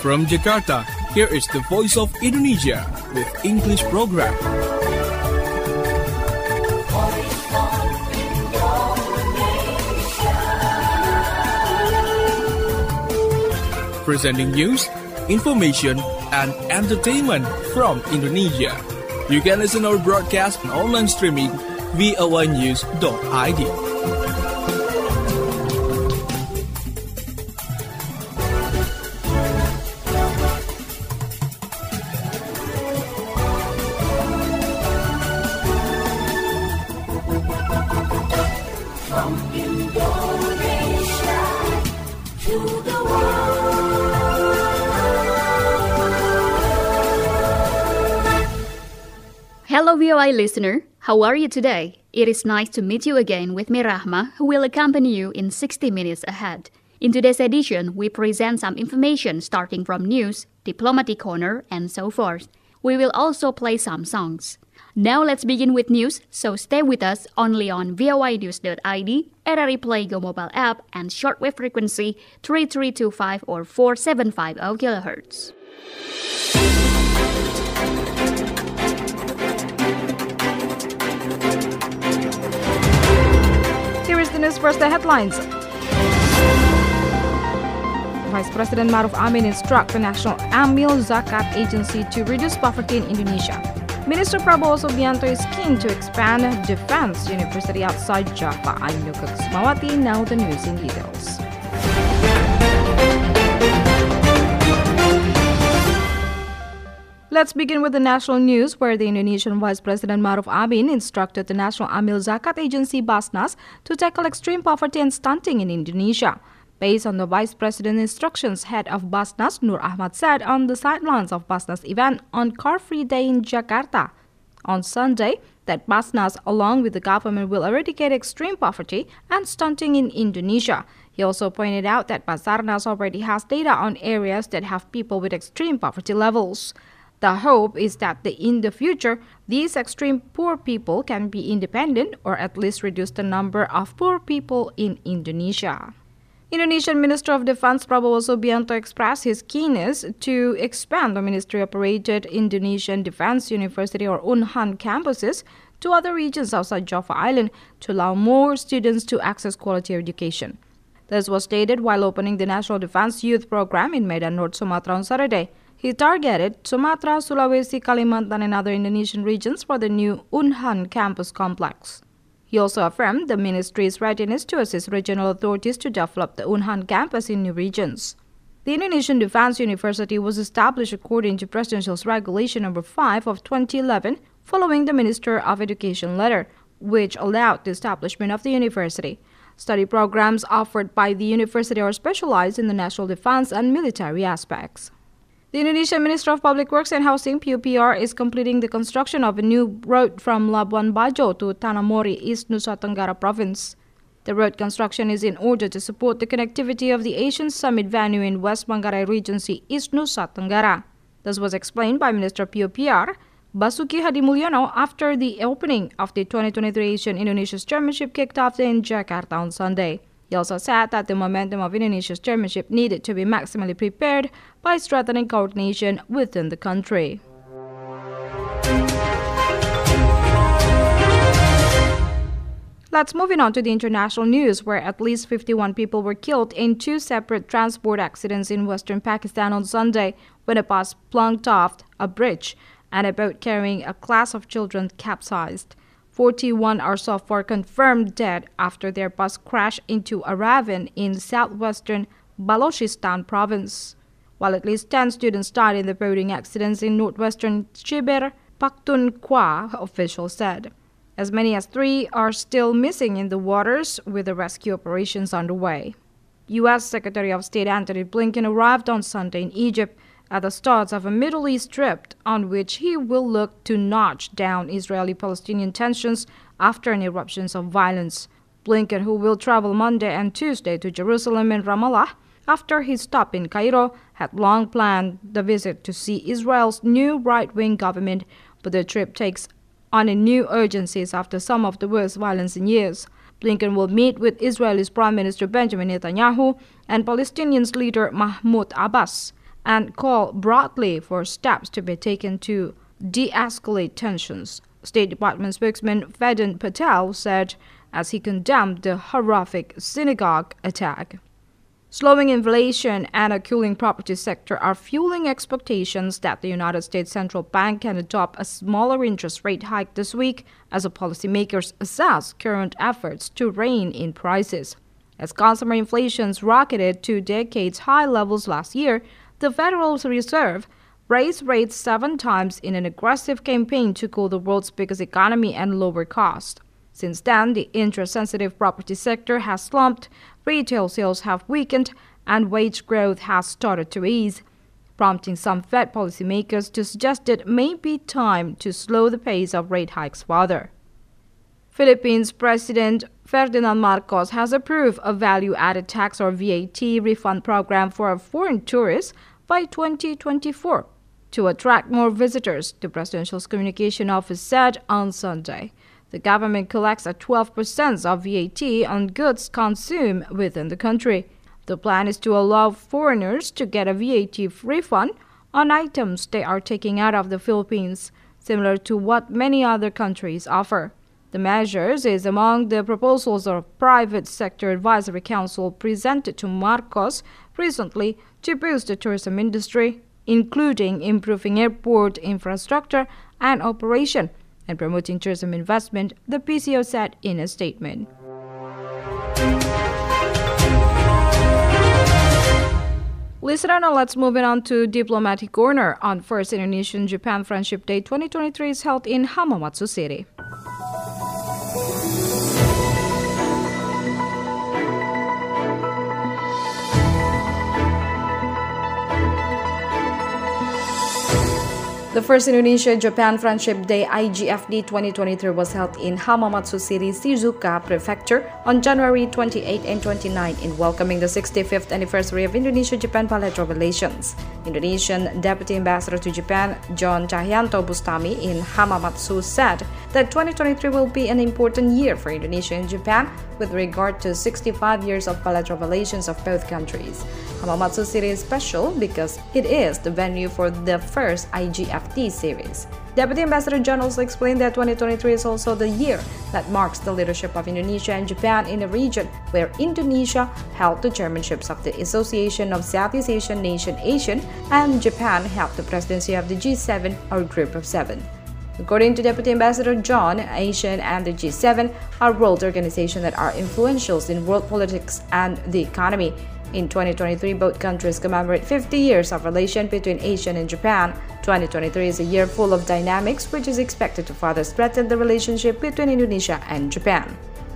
From Jakarta, here is the Voice of Indonesia with English program. Presenting news, information, and entertainment from Indonesia. You can listen our broadcast on online streaming voanews.id. Hello VOA listener, how are you today? It is nice to meet you again with me Rahma, who will accompany you in 60 minutes ahead. In today's edition, we present some information starting from news, diplomatic corner, and so forth. We will also play some songs. Now let's begin with news, so stay with us only on voanews.id, RRI Play Go mobile app, and shortwave frequency 3325 or 4750 kHz. Here is the news first, the headlines. Vice President Maruf Amin instructs the National Amil Zakat Agency to reduce poverty in Indonesia. Minister Prabowo Subianto is keen to expand defense university outside Java. I'm Nuka Kusumawati. Now the news in details. Let's begin with the national news, where the Indonesian Vice President Maruf Amin instructed the National Amil Zakat Agency Basnas to tackle extreme poverty and stunting in Indonesia. Based on the Vice President's instructions, head of Basnas Nur Ahmad said on the sidelines of Basnas event on Car Free Day in Jakarta on Sunday that Basnas, along with the government, will eradicate extreme poverty and stunting in Indonesia. He also pointed out that Basarnas already has data on areas that have people with extreme poverty levels. The hope is that in the future, these extreme poor people can be independent or at least reduce the number of poor people in Indonesia. Indonesian Minister of Defense Prabowo Subianto expressed his keenness to expand the ministry-operated Indonesian Defense University or UNHAN campuses to other regions outside Java Island to allow more students to access quality education. This was stated while opening the National Defense Youth Program in Medan, North Sumatra on Saturday. He targeted Sumatra, Sulawesi, Kalimantan, and other Indonesian regions for the new UNHAN campus complex. He also affirmed the ministry's readiness to assist regional authorities to develop the UNHAN campus in new regions. The Indonesian Defense University was established according to Presidential's Regulation No. 5 of 2011, following the Minister of Education letter, which allowed the establishment of the university. Study programs offered by the university are specialized in the national defense and military aspects. The Indonesian Minister of Public Works and Housing, PUPR, is completing the construction of a new road from Labuan Bajo to Tanah East Nusa Tenggara Province. The road construction is in order to support the connectivity of the Asian Summit venue in West Manggarai Regency, East Nusa Tenggara. This was explained by Minister PUPR, Basuki Hadimulyono, after the opening of the 2023 Asian Indonesia's Chairmanship kicked off in Jakarta on Sunday. He also said that the momentum of Indonesia's chairmanship needed to be maximally prepared by strengthening coordination within the country. Let's move on to the international news, where at least 51 people were killed in two separate transport accidents in western Pakistan on Sunday when a bus plunked off a bridge and a boat carrying a class of children capsized. 41 are so far confirmed dead after their bus crashed into a ravine in southwestern Balochistan province, while at least 10 students died in the boating accidents in northwestern Khyber Pakhtunkhwa, officials said. As many as 3 are still missing in the waters, with the rescue operations underway. U.S. Secretary of State Antony Blinken arrived on Sunday in Egypt at the start of a Middle East trip on which he will look to notch down Israeli-Palestinian tensions after an eruption of violence. Blinken, who will travel Monday and Tuesday to Jerusalem and Ramallah after his stop in Cairo, had long planned the visit to see Israel's new right-wing government, but the trip takes on a new urgencies after some of the worst violence in years. Blinken will meet with Israel's Prime Minister Benjamin Netanyahu and Palestinian leader Mahmoud Abbas and called broadly for steps to be taken to de-escalate tensions. State Department spokesman Vedant Patel said as he condemned the horrific synagogue attack. Slowing inflation and a cooling property sector are fueling expectations that the United States Central Bank can adopt a smaller interest rate hike this week as the policymakers assess current efforts to rein in prices. As consumer inflation rocketed to decades high levels last year, the Federal Reserve raised rates 7 times in an aggressive campaign to cool the world's biggest economy and lower costs. Since then, the interest-sensitive property sector has slumped, retail sales have weakened, and wage growth has started to ease, prompting some Fed policymakers to suggest it may be time to slow the pace of rate hikes further. Philippines President Ferdinand Marcos has approved a value-added tax or VAT refund program for foreign tourists by 2024 to attract more visitors, the Presidential's Communication Office said on Sunday. The government collects at 12% of VAT on goods consumed within the country. The plan is to allow foreigners to get a VAT refund on items they are taking out of the Philippines, similar to what many other countries offer. The measures is among the proposals of Private Sector Advisory Council presented to Marcos recently to boost the tourism industry, including improving airport infrastructure and operation and promoting tourism investment, the PCO said in a statement. Listener, now let's move on to Diplomatic Corner. On First Indonesian-Japan Friendship Day 2023 is held in Hamamatsu City. The First Indonesia-Japan Friendship Day IGFD 2023 was held in Hamamatsu City, Shizuoka Prefecture on January 28 and 29 in welcoming the 65th anniversary of Indonesia-Japan bilateral relations. Indonesian Deputy Ambassador to Japan, John Cahyanto Bustami in Hamamatsu said that 2023 will be an important year for Indonesia and Japan with regard to 65 years of bilateral relations of both countries. Hamamatsu City is special because it is the venue for the first IGFD series. Deputy Ambassador John also explained that 2023 is also the year that marks the leadership of Indonesia and Japan in a region where Indonesia held the chairmanships of the Association of Southeast Asian Nations (ASEAN) and Japan held the presidency of the G7 or Group of Seven. According to Deputy Ambassador John, ASEAN and the G7 are world organizations that are influential in world politics and the economy. In 2023, both countries commemorate 50 years of relation between ASEAN and Japan. 2023 is a year full of dynamics, which is expected to further strengthen the relationship between Indonesia and Japan.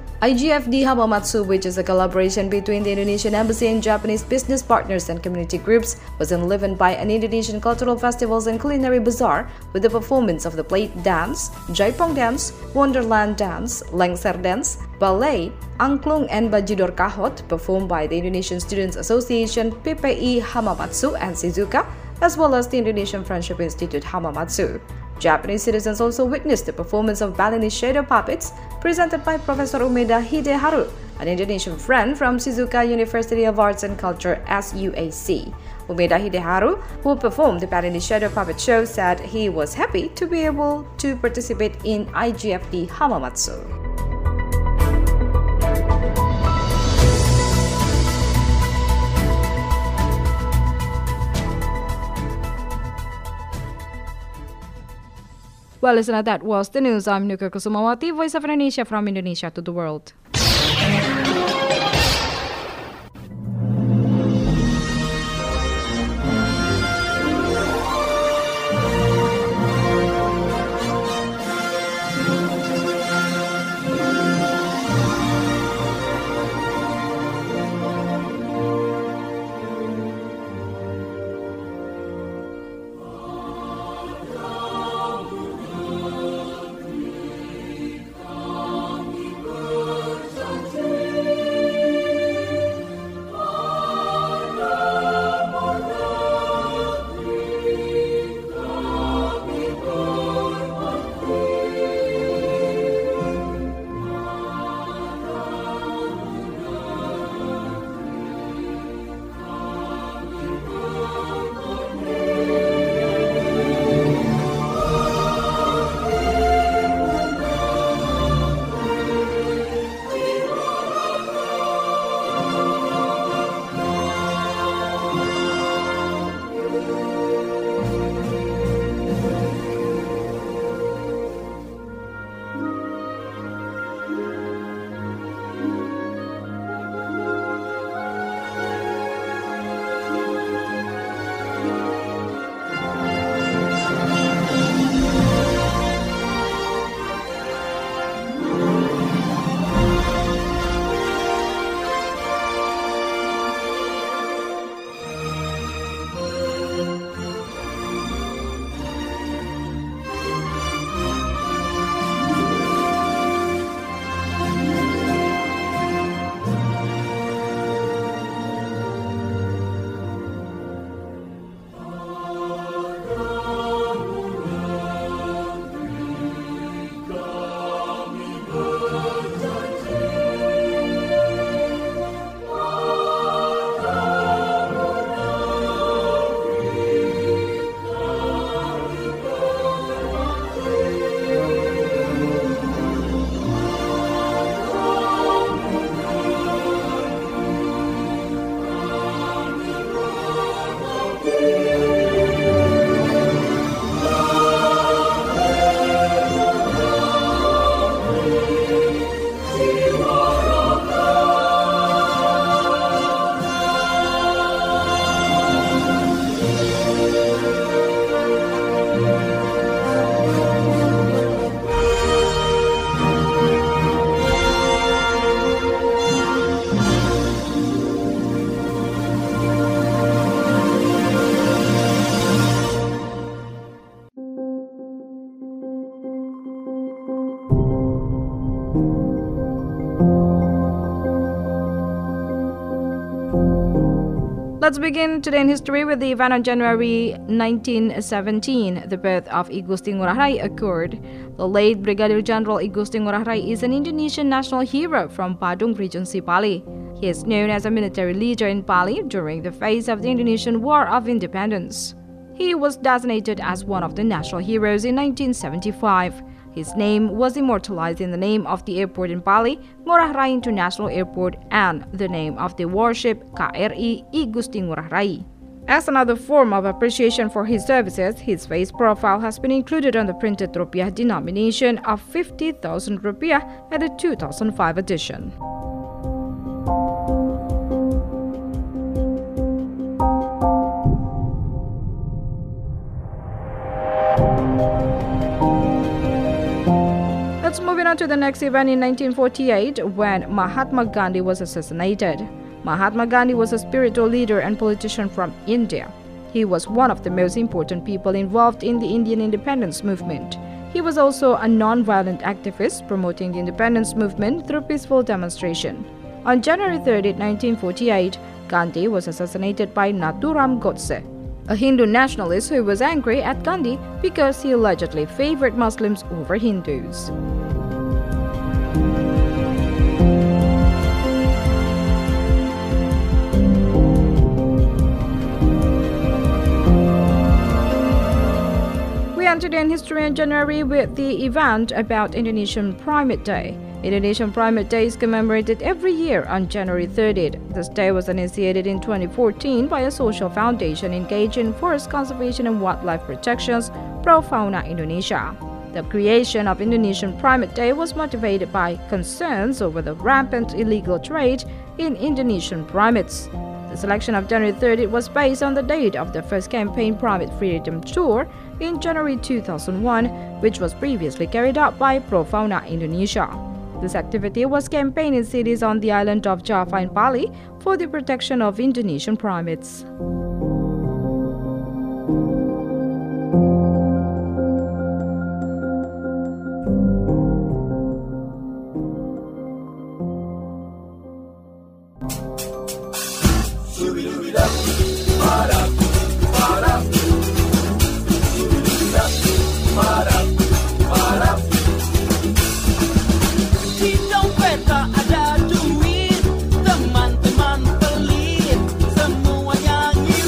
IGFD Hamamatsu, which is a collaboration between the Indonesian Embassy and Japanese business partners and community groups, was enlivened by an Indonesian cultural festivals and culinary bazaar with the performance of the plate dance, jaipong dance, wonderland dance, lengser dance, ballet, angklung, and bajidor kahot performed by the Indonesian Students Association PPI Hamamatsu and Shizuoka, as well as the Indonesian Friendship Institute Hamamatsu. Japanese citizens also witnessed the performance of Balinese shadow puppets presented by Professor Umeda Hideharu, an Indonesian friend from Shizuoka University of Arts and Culture SUAC. Umeda Hideharu, who performed the Balinese shadow puppet show, said he was happy to be able to participate in IGFD Hamamatsu. Well, listener, that was the news. I'm Nuka Kusumawati, Voice of Indonesia from Indonesia to the world. Let's begin today in history with the event on January 1917. The birth of I Gusti Ngurah Rai occurred. The late Brigadier General I Gusti Ngurah Rai is an Indonesian national hero from Badung Regency, Bali. He is known as a military leader in Bali during the phase of the Indonesian War of Independence. He was designated as one of the national heroes in 1975. His name was immortalized in the name of the airport in Bali, Ngurah Rai International Airport, and the name of the warship KRI I Gusti Ngurah Rai. As another form of appreciation for his services, his face profile has been included on the printed rupiah denomination of 50,000 rupiah at the 2005 edition. Let's move on to the next event in 1948 when Mahatma Gandhi was assassinated. Mahatma Gandhi was a spiritual leader and politician from India. He was one of the most important people involved in the Indian independence movement. He was also a non-violent activist promoting the independence movement through peaceful demonstration. On January 30, 1948, Gandhi was assassinated by Nathuram Godse, a Hindu nationalist who was angry at Gandhi because he allegedly favored Muslims over Hindus. We enter in history in January with the event about Indonesian Primate Day. Indonesian Primate Day is commemorated every year on January 30th. This day was initiated in 2014 by a social foundation engaged in forest conservation and wildlife protections, Pro-Fauna Indonesia. The creation of Indonesian Primate Day was motivated by concerns over the rampant illegal trade in Indonesian primates. The selection of January 30th was based on the date of the first campaign Primate Freedom Tour in January 2001, which was previously carried out by Pro-Fauna Indonesia. This activity was campaigned in cities on the island of Java in Bali for the protection of Indonesian primates. Ada duit, teman-teman pelit, semuanya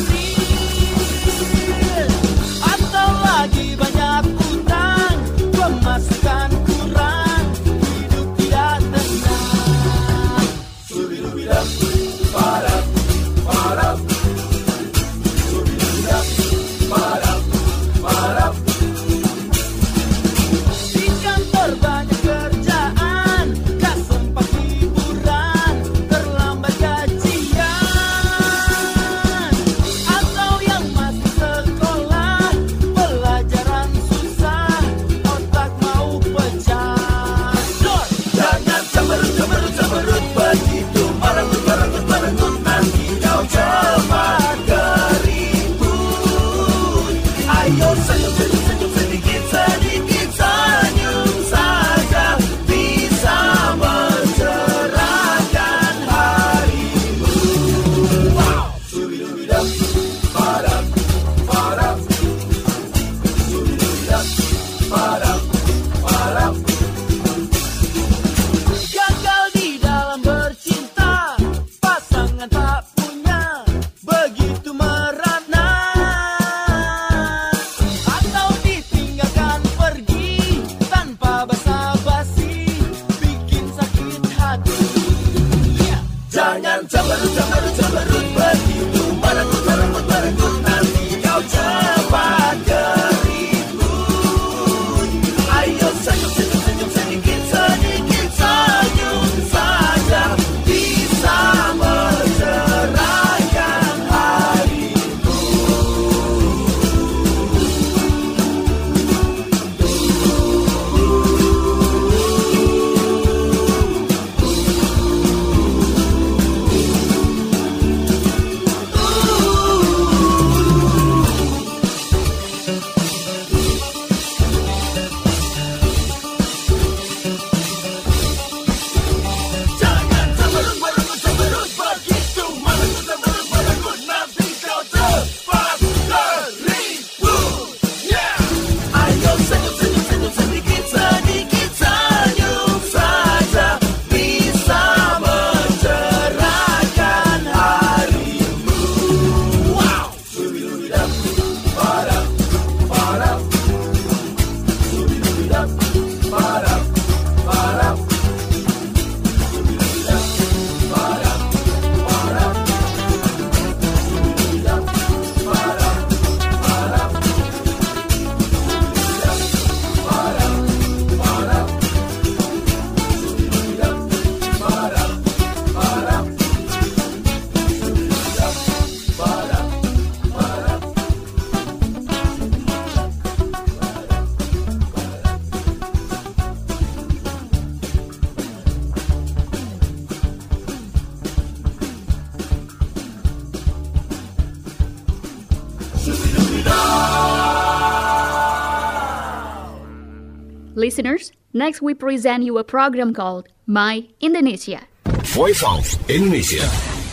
Listeners, next we present you a program called My Indonesia. Voice of Indonesia.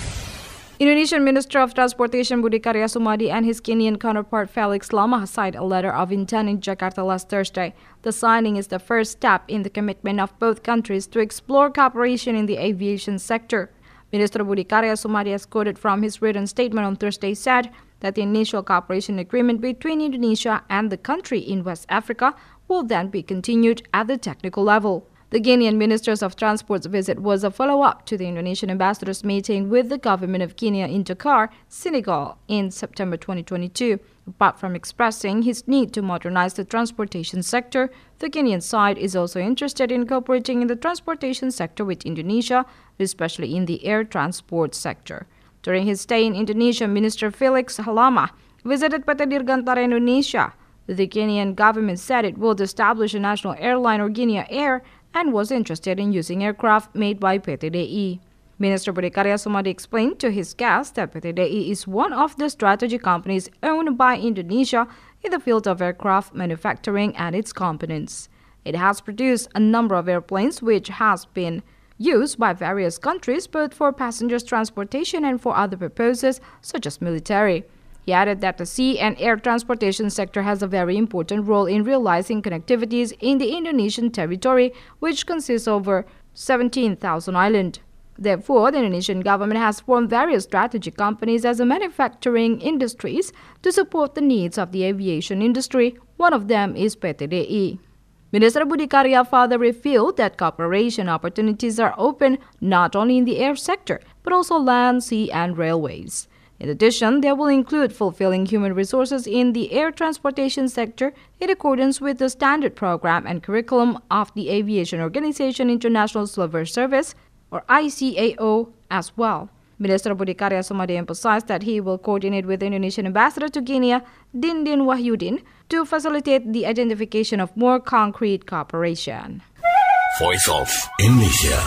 Indonesian Minister of Transportation Budi Karya Sumadi and his Kenyan counterpart Felix Lama signed a letter of intent in Jakarta last Thursday. The signing is the first step in the commitment of both countries to explore cooperation in the aviation sector. Minister Budi Karya Sumadi, as quoted from his written statement on Thursday, said that the initial cooperation agreement between Indonesia and the country in West Africa will then be continued at the technical level. The Kenyan Ministers of Transport's visit was a follow-up to the Indonesian ambassador's meeting with the government of Kenya in Dakar, Senegal, in September 2022. Apart from expressing his need to modernize the transportation sector, the Kenyan side is also interested in cooperating in the transportation sector with Indonesia, especially in the air transport sector. During his stay in Indonesia, Minister Felix Lama visited PT Dirgantara Indonesia. The Kenyan government said it would establish a national airline or Guinea Air and was interested in using aircraft made by PT DI. Minister Budi Karya Sumadi explained to his guests that PT DI is one of the strategic companies owned by Indonesia in the field of aircraft manufacturing and its components. It has produced a number of airplanes which has been used by various countries both for passengers transportation and for other purposes such as military. He added that the sea and air transportation sector has a very important role in realizing connectivities in the Indonesian territory, which consists of over 17,000 islands. Therefore, the Indonesian government has formed various strategic companies as a manufacturing industries to support the needs of the aviation industry. One of them is PT DI. Minister Budi Karya further revealed that cooperation opportunities are open not only in the air sector, but also land, sea, and railways. In addition, they will include fulfilling human resources in the air transportation sector in accordance with the standard program and curriculum of the Aviation Organization International Civil Service, or ICAO, as well. Minister Budi Karya Sumadi emphasized that he will coordinate with the Indonesian ambassador to Guinea, Dindin Wahyudin, to facilitate the identification of more concrete cooperation. Voice of Indonesia.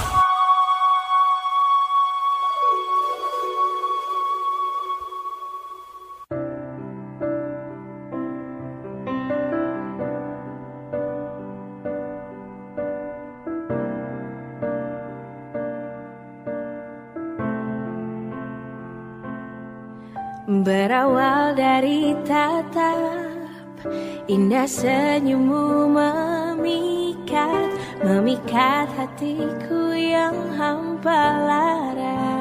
Berawal dari tatap indah senyummu memikat hatiku yang hampa lara.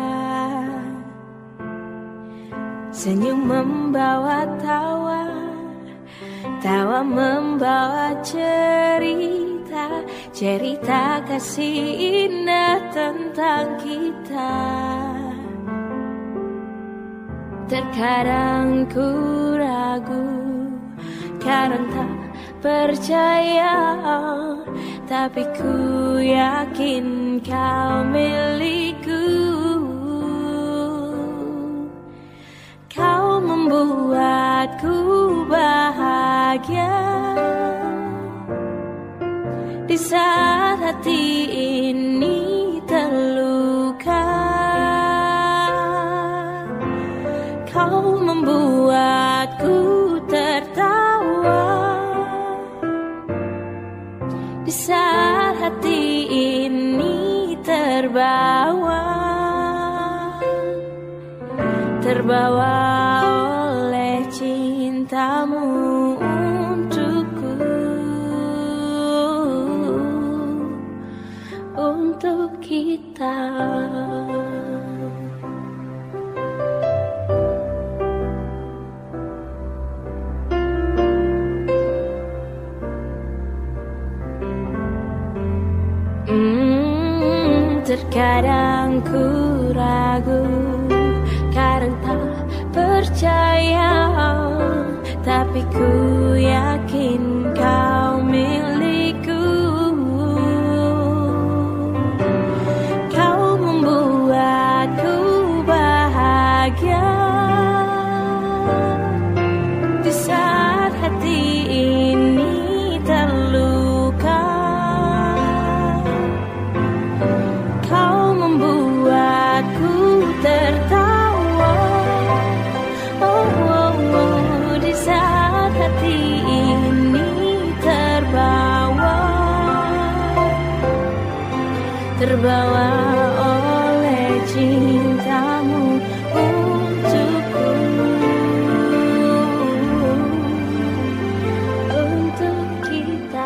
Senyum membawa tawa, tawa membawa cerita, cerita kasih indah tentang kita. Terkadang ku ragu, kadang tak percaya, tapi ku yakin kau milikku. Kau membuatku bahagia di saat hati ini terluka. Kau membuatku tertawa di saat hati ini terbawa oleh cintamu untukku, untuk kita. Terkadang ku ragu, kadang tak percaya, tapi ku yakin kau milikku. Kau membuatku bahagia di saat hati ini terluka. Kau membuatku tertawa, di saat hati ini terbawa oleh cintamu untukku, untuk kita.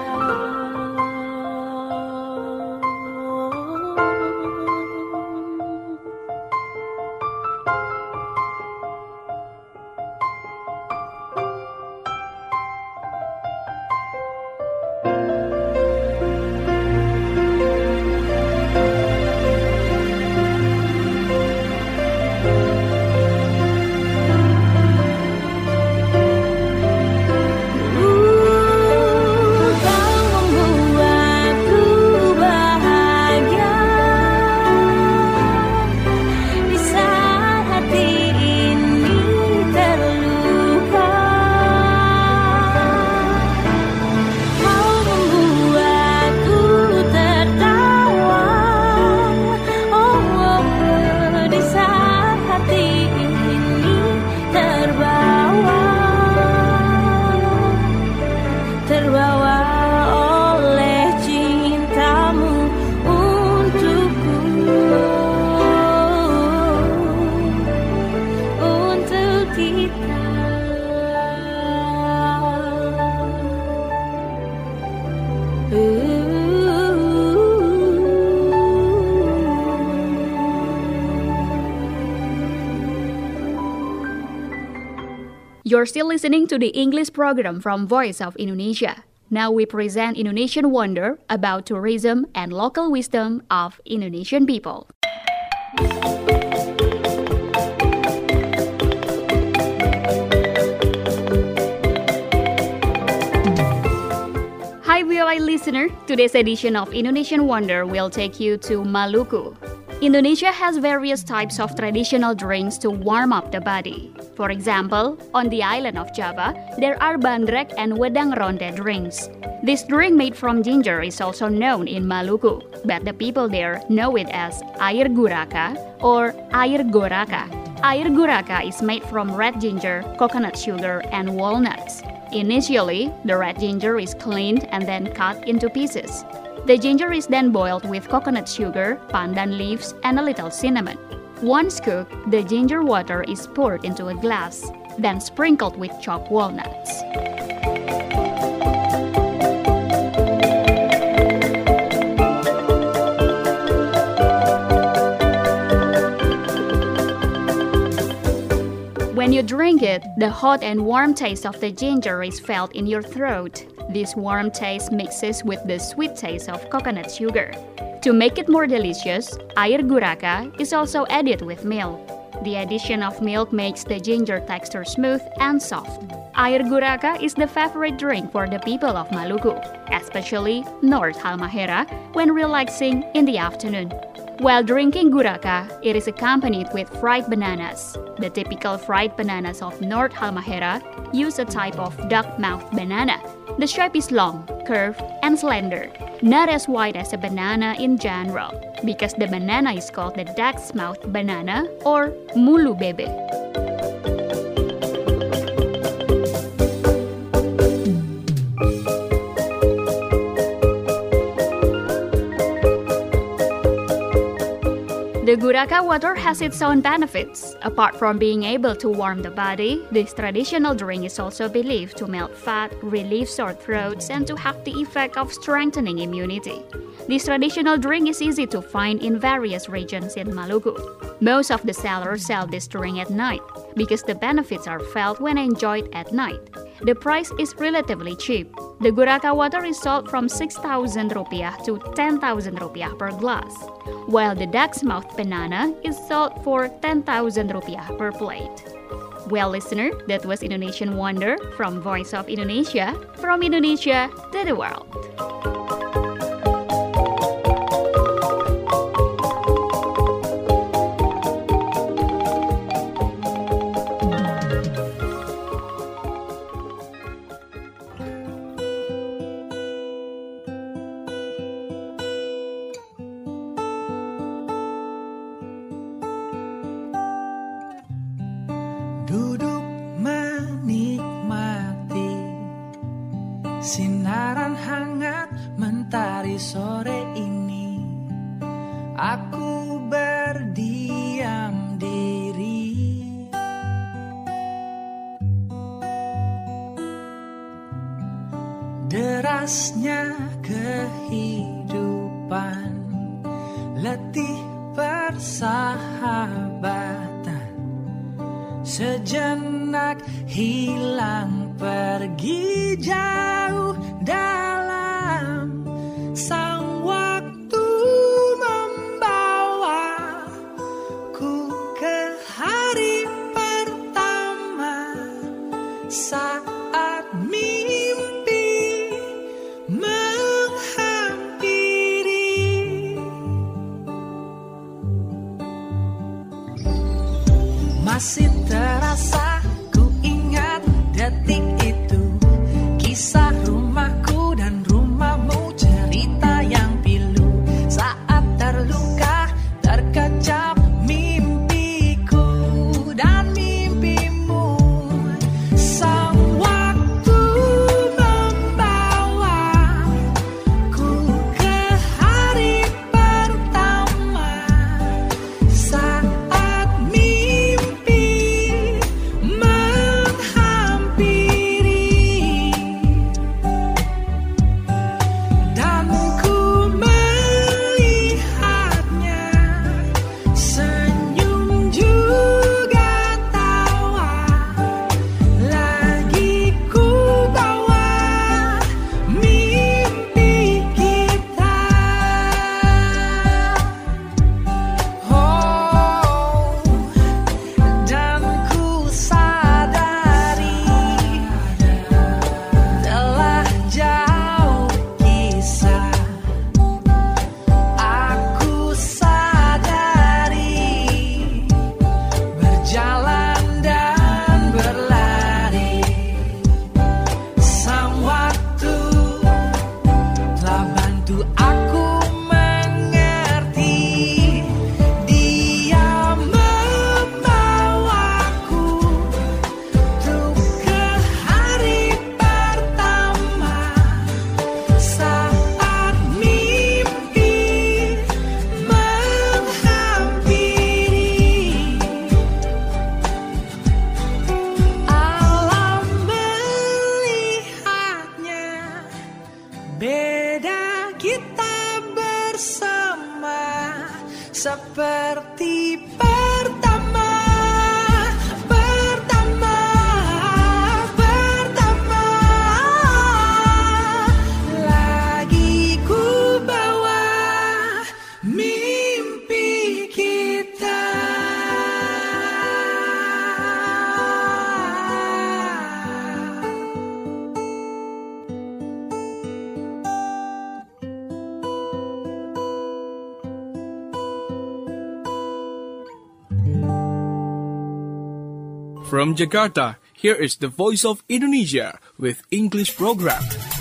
You're still listening to the English program from Voice of Indonesia. Now we present Indonesian Wonder about tourism and local wisdom of Indonesian people. Hi VOA listener, today's edition of Indonesian Wonder will take you to Maluku. Indonesia has various types of traditional drinks to warm up the body. For example, on the island of Java, there are bandrek and wedang ronde drinks. This drink made from ginger is also known in Maluku, but the people there know it as air guraka or air goraka. Air goraka is made from red ginger, coconut sugar, and walnuts. Initially, the red ginger is cleaned and then cut into pieces. The ginger is then boiled with coconut sugar, pandan leaves, and a little cinnamon. Once cooked, the ginger water is poured into a glass, then sprinkled with chopped walnuts. When you drink it, the hot and warm taste of the ginger is felt in your throat. This warm taste mixes with the sweet taste of coconut sugar. To make it more delicious, air guraka is also added with milk. The addition of milk makes the ginger texture smooth and soft. Air guraka is the favorite drink for the people of Maluku, especially North Halmahera, when relaxing in the afternoon. While drinking guraka, it is accompanied with fried bananas. The typical fried bananas of North Halmahera use a type of duck-mouthed banana. The shape is long, curved, and slender, not as wide as a banana in general, because the banana is called the duck's mouth banana or mulu bebe. The guraka water has its own benefits. Apart from being able to warm the body, this traditional drink is also believed to melt fat, relieve sore throats, and to have the effect of strengthening immunity. This traditional drink is easy to find in various regions in Maluku. Most of the sellers sell this drink at night because the benefits are felt when enjoyed at night. The price is relatively cheap. The guraka water is sold from 6,000 rupiah to 10,000 rupiah per glass, while the duck's mouth banana is sold for 10,000 rupiah per plate. Well, listener, that was Indonesian Wonder from Voice of Indonesia, from Indonesia to the world. Duduk menikmati sinaran hangat mentari sore ini, aku berdiam diri. Derasnya kehidupan, letih persahabatan, sejenak hilang pergi jauh dalam sang waktu, membawaku ke hari pertama saat mimpi menghampiri. Masih terasa ku ingat detik itu, kisah rumahku dan rumahmu, cerita yang pilu saat terluka terkecap mimpiku dan mimpimu. Sang waktu membawaku ke hari pertama saat mimpi menghampiri, dan ku melihatnya senyum juga tawa, lagi ku bawa mimpi kita. Oh, dan ku sadari telah jauh kisah. Aku sadari berjalan dan berlari. Sang waktu telah bantu aku mengerti. Dia membawaku untuk ke hari pertama saat mimpi menghampiri. Alam melihatnya beda, kita bersama seperti pertama, pertama, pertama. Lagi ku bawa mimpi kita. From Jakarta, here is the Voice of Indonesia with English program.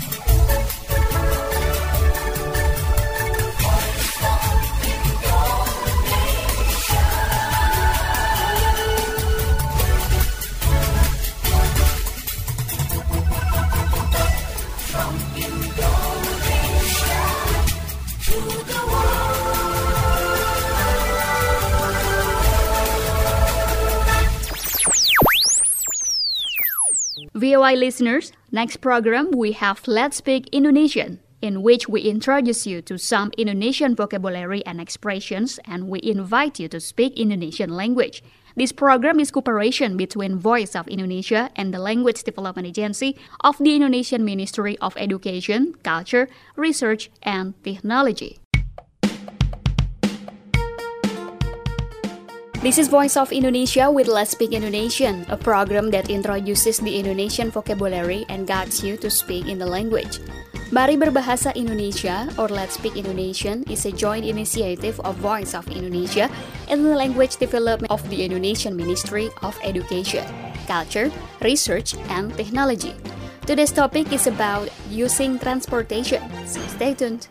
VOA listeners, next program we have Let's Speak Indonesian, in which we introduce you to some Indonesian vocabulary and expressions, and we invite you to speak Indonesian language. This program is cooperation between Voice of Indonesia and the Language Development Agency of the Indonesian Ministry of Education, Culture, Research, and Technology. This is Voice of Indonesia with Let's Speak Indonesian, a program that introduces the Indonesian vocabulary and guides you to speak in the language. Mari Berbahasa Indonesia or Let's Speak Indonesian is a joint initiative of Voice of Indonesia and the Language Development of the Indonesian Ministry of Education, Culture, Research, and Technology. Today's topic is about using transportation, so stay tuned.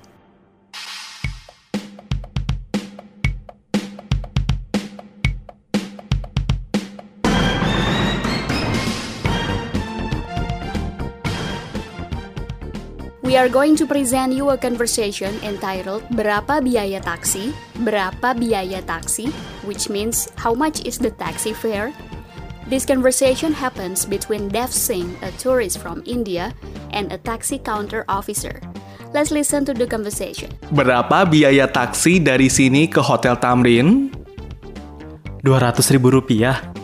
We We are going to present you a conversation entitled Berapa biaya taksi? Berapa biaya taksi? Which means how much is the taxi fare? This conversation happens between Dev Singh, a tourist from India, and a taxi counter officer. Let's listen to the conversation. Berapa biaya taksi dari sini ke Hotel Tamrin? Rp200.000.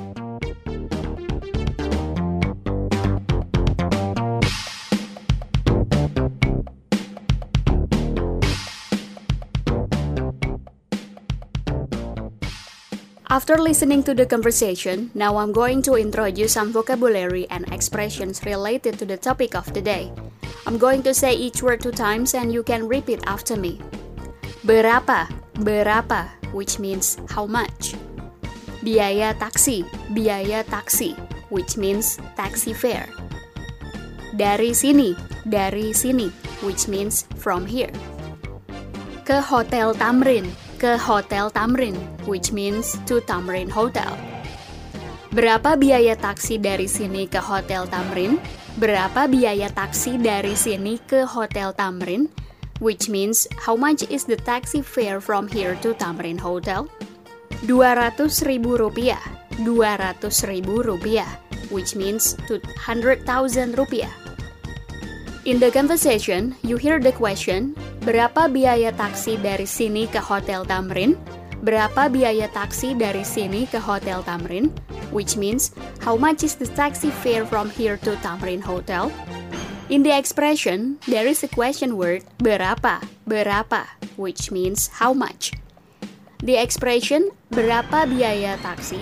After listening to the conversation, now I'm going to introduce some vocabulary and expressions related to the topic of the day. I'm going to say each word 2 times and you can repeat after me. Berapa, berapa, which means how much. Biaya taksi, which means taxi fare. Dari sini, which means from here. Ke Hotel Tamrin, which means to Tamrin Hotel. Berapa biaya taksi dari sini ke Hotel Tamrin? Berapa biaya taksi dari sini ke Hotel Tamrin? Which means how much is the taxi fare from here to Tamrin Hotel? Rp200.000, which means Rp200,000. In the conversation, you hear the question, berapa biaya taksi dari sini ke Hotel Tamrin? Berapa biaya taksi dari sini ke Hotel Tamrin? Which means, how much is the taxi fare from here to Tamrin Hotel? In the expression, there is a question word, berapa, which means how much. The expression, berapa biaya taksi,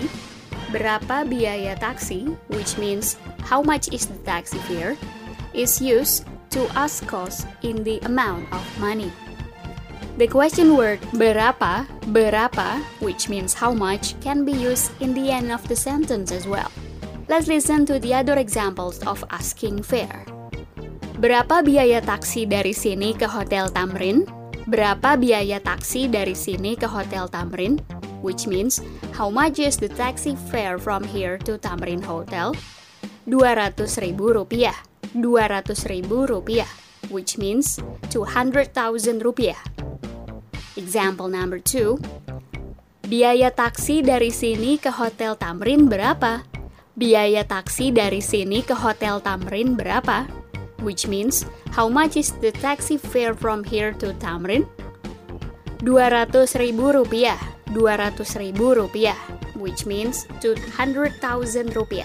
which means how much is the taxi fare, is used to ask cost in the amount of money. The question word berapa, which means how much, can be used in the end of the sentence as well. Let's listen to the other examples of asking fare. Berapa biaya taksi dari sini ke Hotel Tamrin? Berapa biaya taksi dari sini ke Hotel Tamrin? Which means how much is the taxi fare from here to Tamrin Hotel? Rp200.000, which means Rp200,000. Example number 2. Biaya taksi dari sini ke Hotel Tamrin berapa? Biaya taksi dari sini ke Hotel Tamrin berapa? Which means, how much is the taxi fare from here to Tamrin? Rp200.000, which means Rp200,000.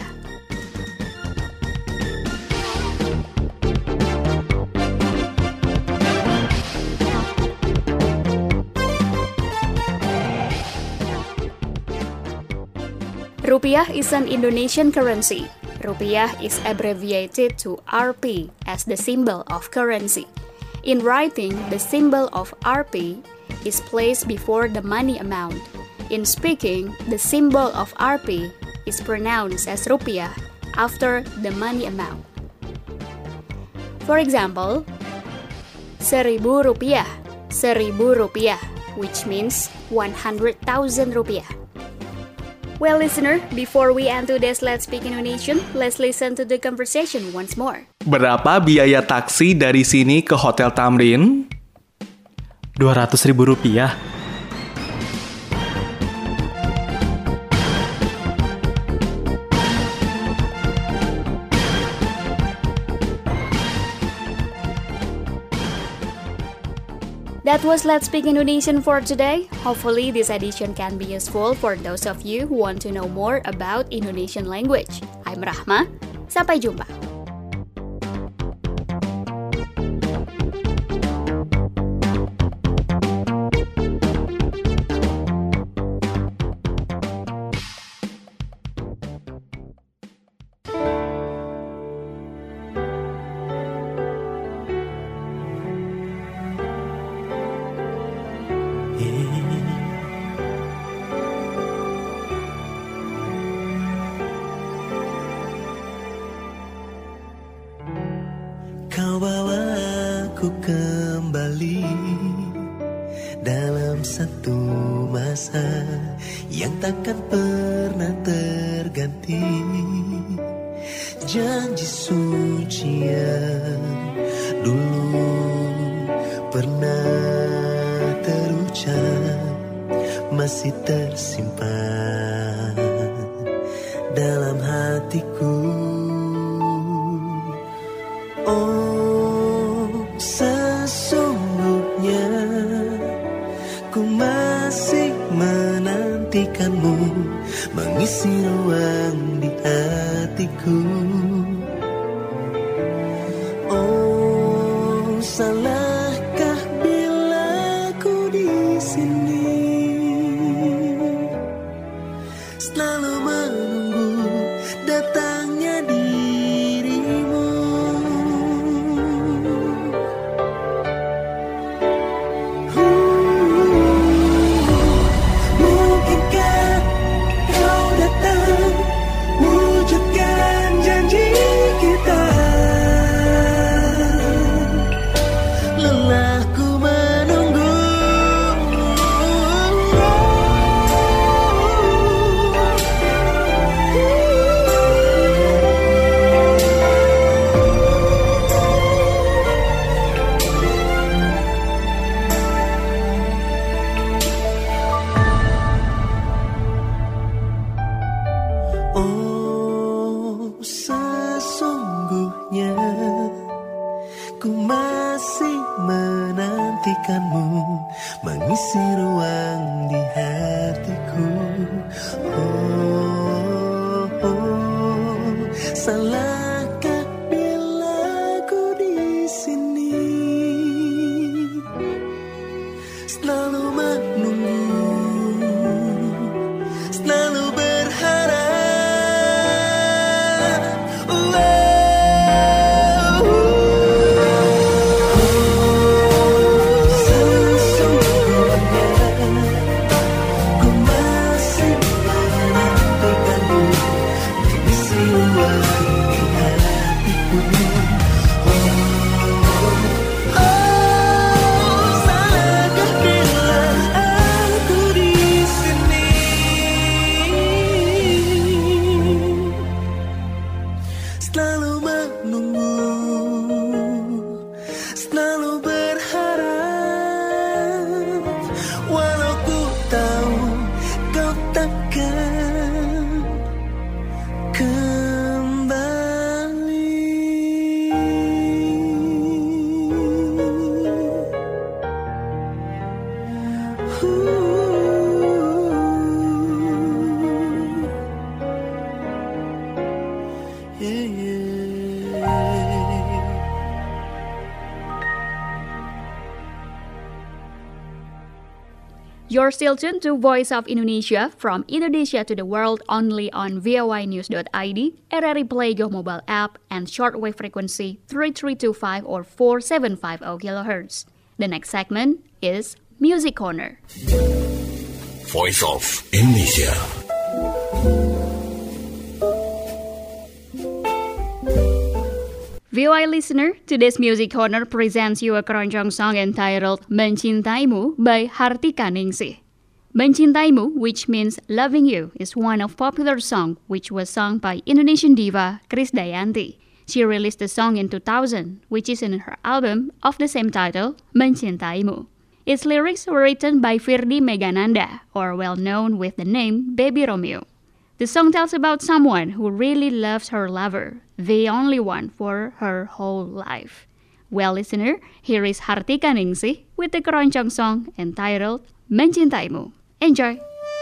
Rupiah is an Indonesian currency. Rupiah is abbreviated to Rp as the symbol of currency. In writing, the symbol of Rp is placed before the money amount. In speaking, the symbol of Rp is pronounced as rupiah after the money amount. For example, Rp1.000, which means 100,000 rupiah. Well, listener, before we end today's Let's Speak Indonesian, let's listen to the conversation once more. Berapa biaya taksi dari sini ke Hotel Tamrin? Rp200.000. That was Let's Speak Indonesian for today. Hopefully this edition can be useful for those of you who want to know more about Indonesian language. I'm Rahma. Sampai jumpa. Kau bawa aku kembali dalam satu masa yang takkan pernah terganti. Janji suci yang dulu pernah terucap masih tersimpan dalam hatiku. Oh, sesungguhnya ku masih menantikanmu mengisi ruang di hatiku. Oh, salahkah bila ku di sini selalu menunggu datangnya dirimu. Mungkinkah kau datang wujudkan janji kita? Lelahku menunggu. Oh, sesungguhnya ku masih menantikanmu mengisi ruang di hatiku. Oh, oh, salahkah bila ku di sini selalu menunggu, selalu berharap. Selalu menunggu, selalu berharap, walau ku tahu kau takkan kembali. Yeah, yeah. You're still tuned to Voice of Indonesia, from Indonesia to the world, only on voinews.id, RRI Play Go mobile app, and shortwave frequency 3325 or 4750 kHz. The next segment is Music Corner. Voice of Indonesia. VOA listener, today's Music Corner presents you a keroncong song entitled Mencintaimu by Hartika Ningsih. Mencintaimu, which means loving you, is one of popular song which was sung by Indonesian diva Krisdayanti. She released the song in 2000, which is in her album of the same title, Mencintaimu. Its lyrics were written by Firdi Megananda, or well known with the name Baby Romeo. The song tells about someone who really loves her lover, the only one for her whole life. Well, listener, here is Hartika Ningsih with the keroncong song entitled Mencintaimu. Enjoy!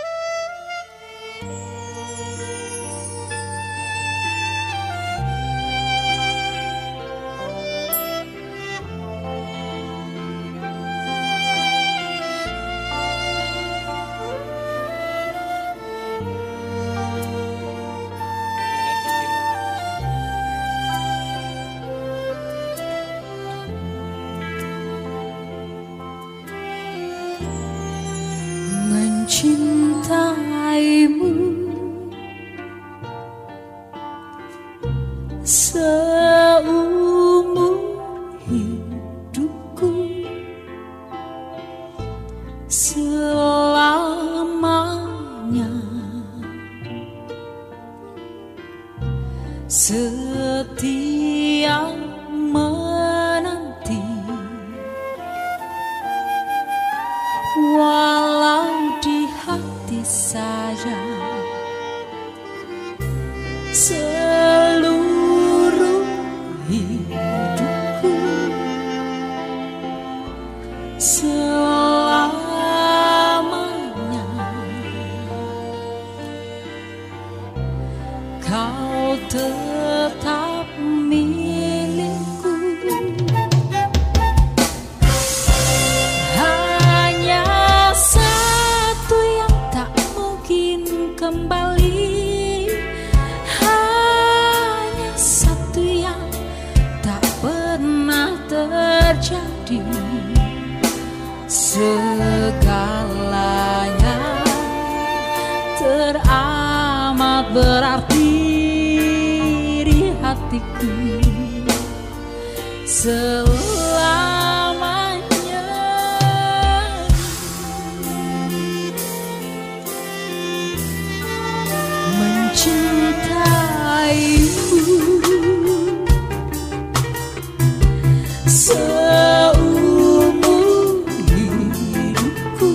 Mencintaimu seumur hidupku, selamanya setia menanti walau di hati saya seluruh hidupku selamanya kau tetap milikku. Hanya satu yang tak mungkin kembali, hanya satu yang tak pernah terjadi. Segalanya teramat berarti di hatiku selamanya. Mencintaimu seumur hidupku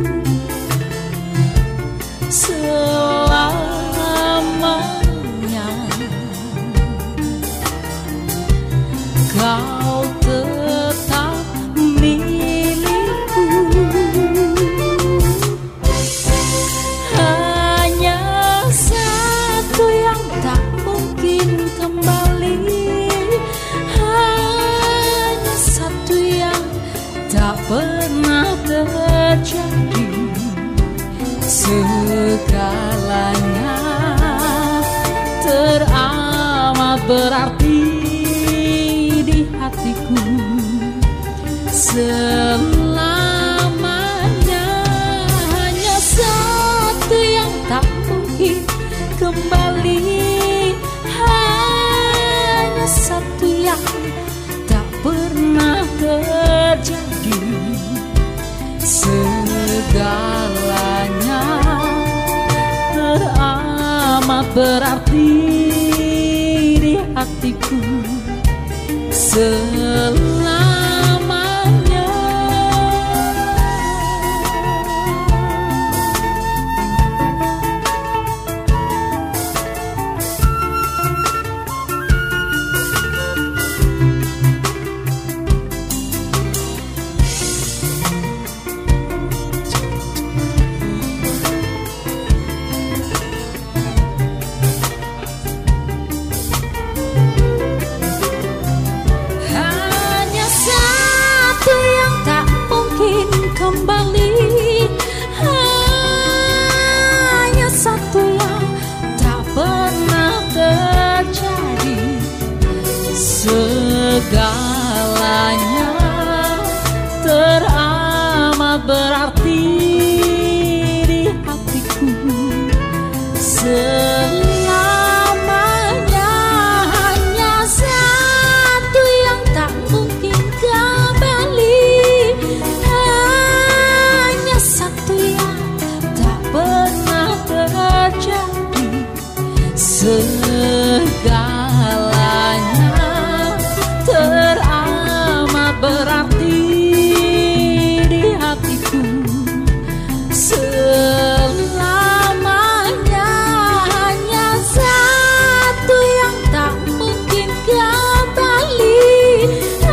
selamanya. Kau tetap milikku. Hanya satu yang tak mungkin kembali, hanya satu yang tak pernah terjadi. Segalanya teramat berarti di hatiku selamanya. Hanya satu yang tak mungkin kembali, hanya satu yang tak pernah terjadi. Segalanya teramat berarti di hatiku selamanya. Hanya satu yang tak mungkin kembali, hanya satu yang tak pernah terjadi. Segalanya teramat berarti di hatiku selamanya. Hanya satu yang tak mungkin kembali, hanya satu yang tak pernah terjadi. Segalanya teramat berarti di hatiku selamanya. Hanya satu yang tak mungkin kembali,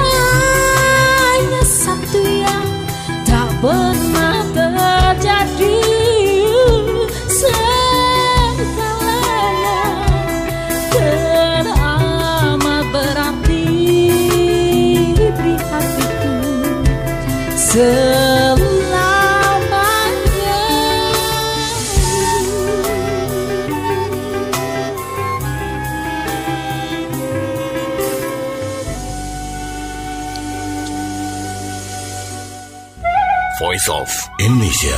hanya satu yang tak pernah terjadi. Segalanya teramat berarti di hatiku selamanya. Voice of Indonesia.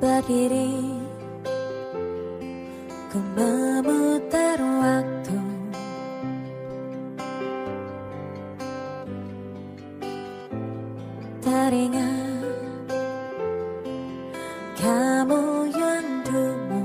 berdiri, ku memutar waktu. Teringat kamu yang dulu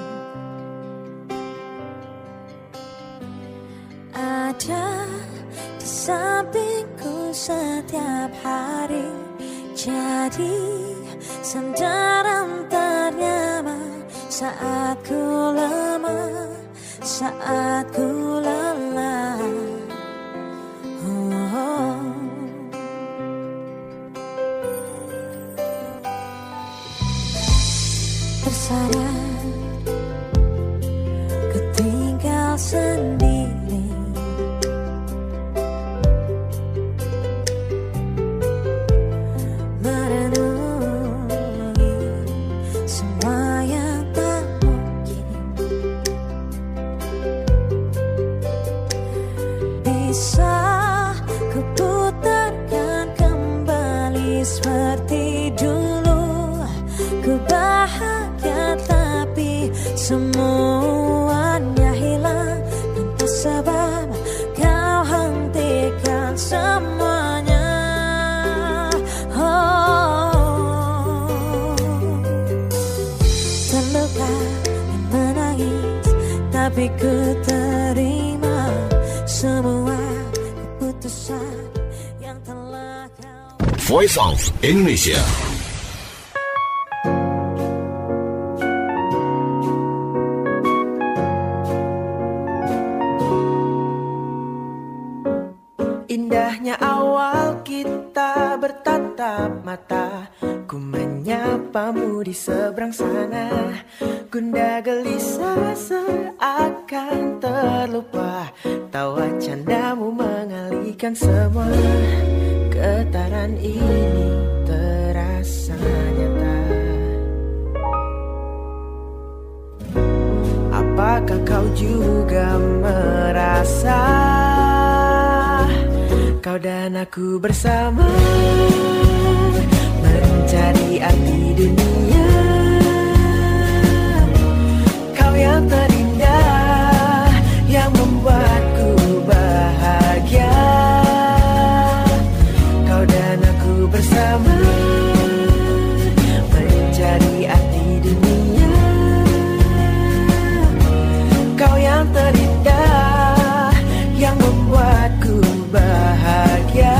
ada di sampingku setiap hari, jadi sandaran ternyaman saat ku lemah, saat ku lelah. Tersadar ku tinggal sendiri, merenungi semua yang tak mungkin bisa ku putarkan kembali seperti dulu. Ku bahagia tapi semuanya hilang, entah sebab kau hentikan semuanya. Terluka dan menangis, tapi ku terima semua keputusan yang telah kau. Voice of Indonesia. Indahnya awal kita bertatap mata, ku menyapamu di seberang sana. Gundah gelisah seakan terlupa, tawa candamu mengalihkan semua. Getaran ini terasa nyata. Apakah kau juga merasa kau dan aku bersama mencari arti dunia? Kau yang terindah, yang membuatku bahagia. Kau dan aku bersama mencari arti dunia. Kau yang terindah, yang membuatku bahagia.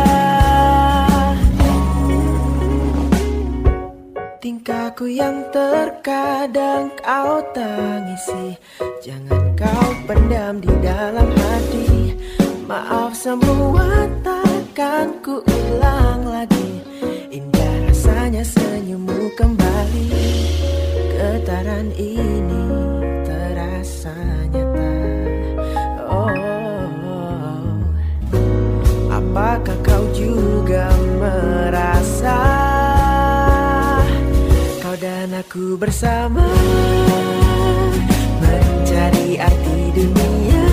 Tingkahku yang terkadang kau tangisi, jangan kau pendam di dalam hati. Maaf semua takkan ku ulang lagi. Indah rasanya senyummu kembali. Getaran ini terasa nyata. Apakah kau juga merasa kau dan aku bersama mencari arti dunia?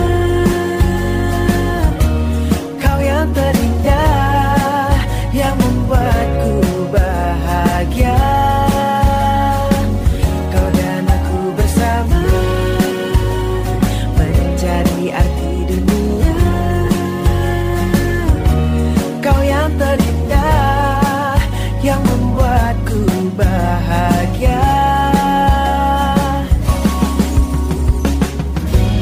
Kau yang terindah, yang membuatku bahagia. Kau dan aku bersama mencari arti dunia. Kau yang terindah, yang membuatku bahagia.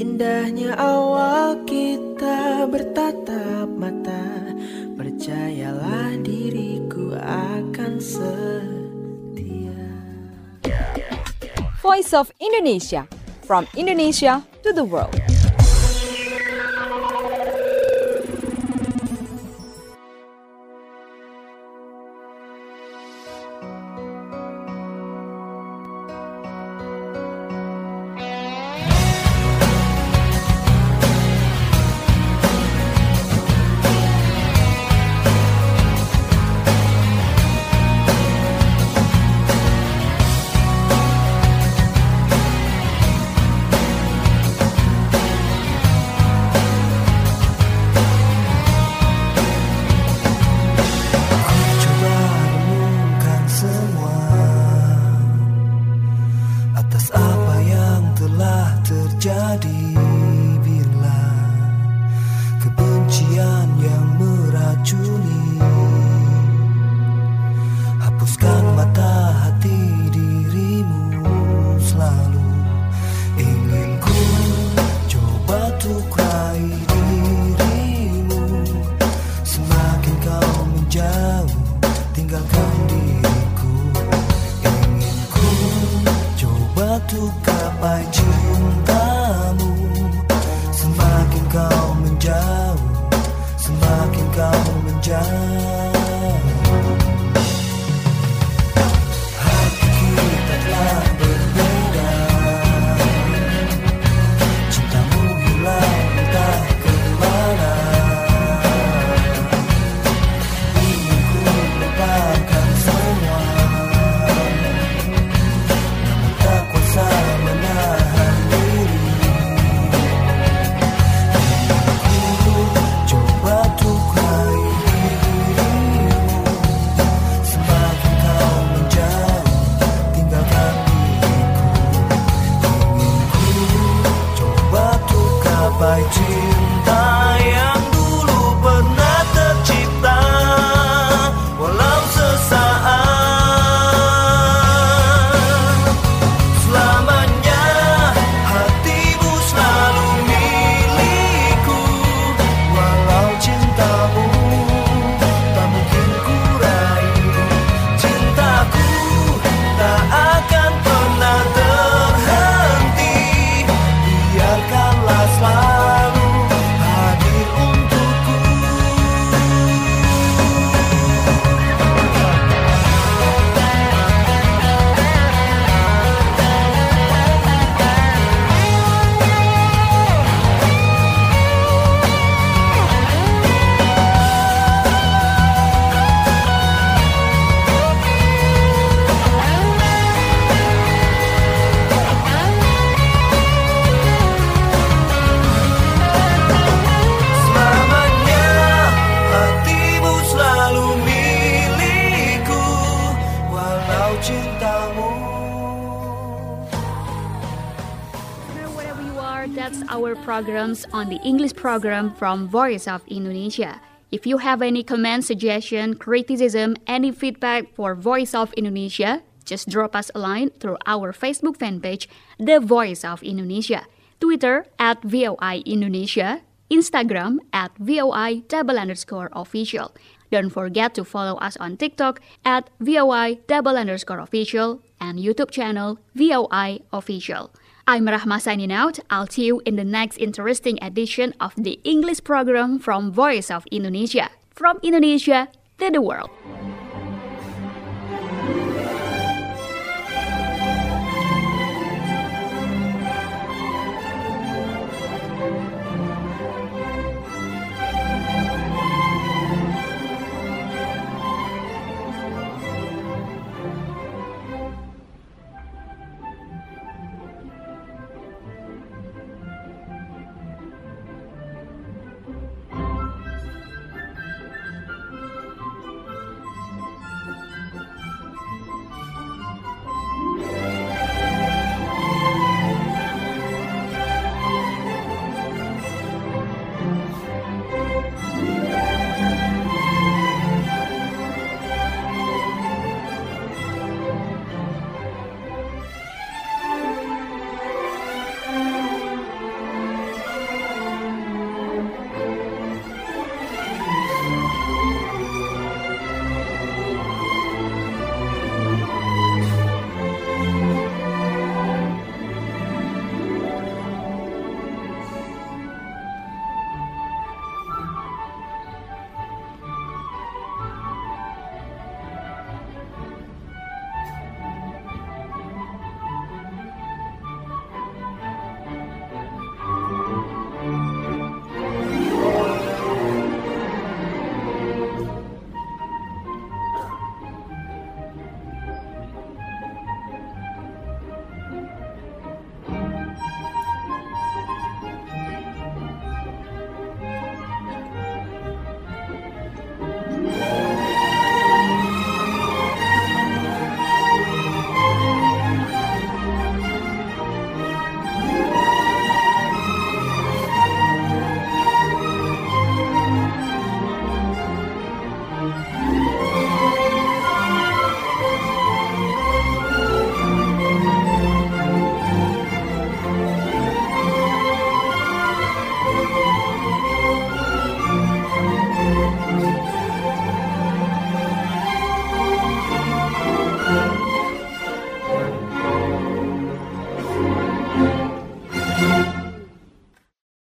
Indahnya awal kita bertatap mata, percayalah diriku akan setia. Voice of Indonesia, from Indonesia to the world. Terjadi bila kebencian yang meracuni, hapuskan mata hati dirimu selalu. Ingin ku coba tuk raih dirimu, semakin kau menjauh tinggalkan diriku. Ingin ku coba tuk gapai cintamu, semakin kau menjauh, semakin kau menjauh. Hati kita telah berbeda, cintamu hilang entah kemana. Ingin ku lupakan semua, namun tak kuasa menahan diri. Ingin ku coba tuk raih dirimu, semakin kau menjauh tinggalkan diriku. Ingin ku coba tuk gapai cinta yang dulu pernah tercipta, walau sesaat. Selamanya hatimu selalu milikku, walau cintamu tak mungkin ku raih. Cintaku tak akan pernah terhenti, biarkanlah selalu hadir untukku. Selamanya hatimu selalu milikku, walau cintamu. Wherever you are, that's our programs on the English program from Voice of Indonesia. If you have any comment, suggestion, criticism, any feedback for Voice of Indonesia, just drop us a line through our Facebook fan page, The Voice of Indonesia, Twitter @VOI Indonesia, Instagram @VOI_official. Don't forget to follow us on TikTok @VOI_official and YouTube channel VOI Official. I'm Rahma signing out. I'll see you in the next interesting edition of the English program from Voice of Indonesia. From Indonesia to the world.